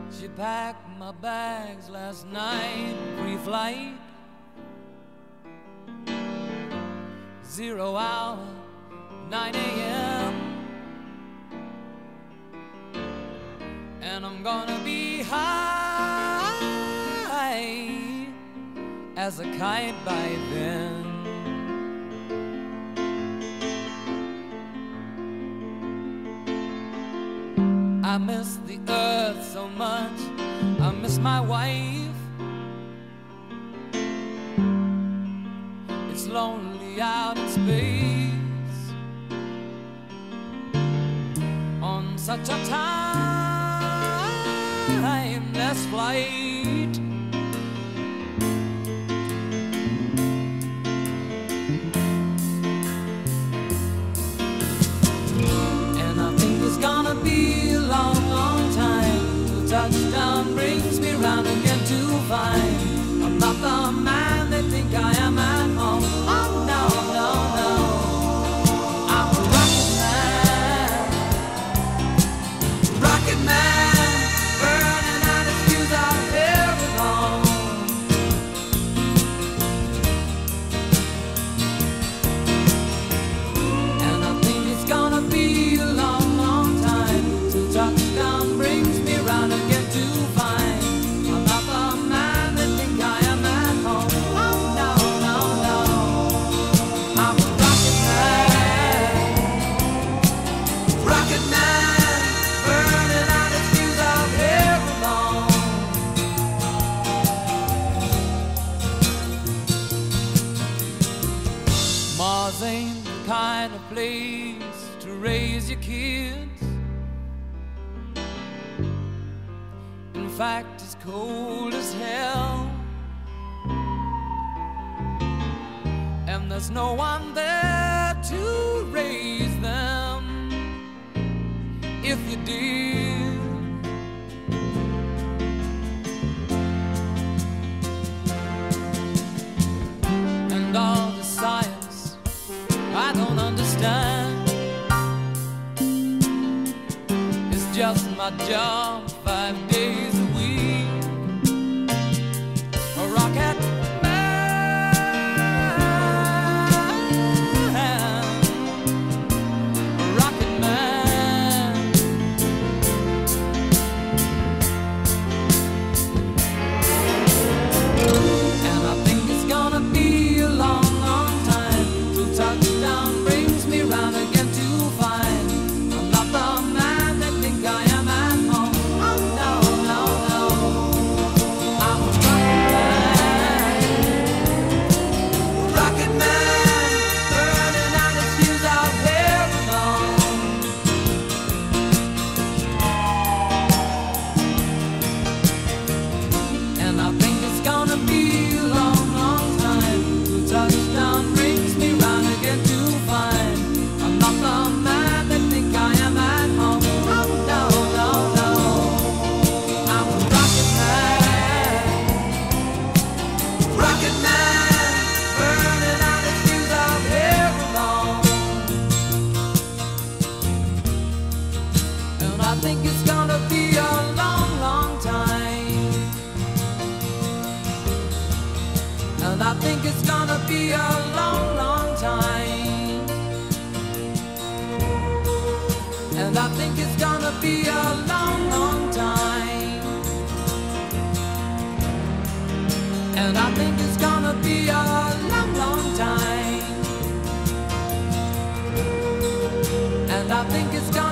She packed my bags last night, pre-flight, 0 hour, 9 a.m. And I'm gonna be high as a kite by then. I miss the earth so much, I miss my wife. It's lonely out in space on such a timeless flight. And I think it's gonna be a long, long time till touchdown brings me round again to find I'm not the man they think I am at home. Oh no, no, no, I'm a rocket man, burning out his fuse out here alone. And I think it's gonna be a long, long time till touchdown brings me round again to find I'm not the man they think I am at home. Oh no, no, no, I'm a rocket man, burning out his fuse out here alone. Mars ain't the kind of place to raise your kids. In fact, it's cold as hell, and there's no one there to raise them if you did. And all the science I don't understand, it's just my job 5 days a week. A rocket man, a rocket man. And I think it's gonna be a long, long time till touchdown brings me round again to find I'm not the man they think I am at home. Oh no, no, no, I'm a rocket man, burning out his fuse out here alone. And I think it's gonna be a long, long time till touchdown brings me round again to find I'm not the man they think I am at home. Oh no, no, no, I'm a rocket man, burning out his fuse out here alone. And I think it's gonna be a long, long time. And I think it's gonna be a long, long time. And I think it's gonna be a long, long time. And I think it's gonna be a long, long time. And I think it's gonna